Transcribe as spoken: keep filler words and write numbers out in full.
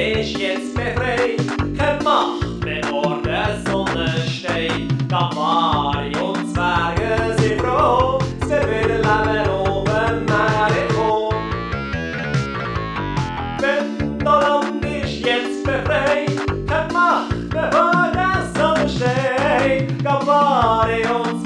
ist jetzt befreit, keine Macht mehr vor der Sonne steht. Campari und Zwerge sind froh, sie wieder leben oben Mexiko. Winterland ist jetzt befreit, keine Macht mehr vor der Sonne steht. Campari und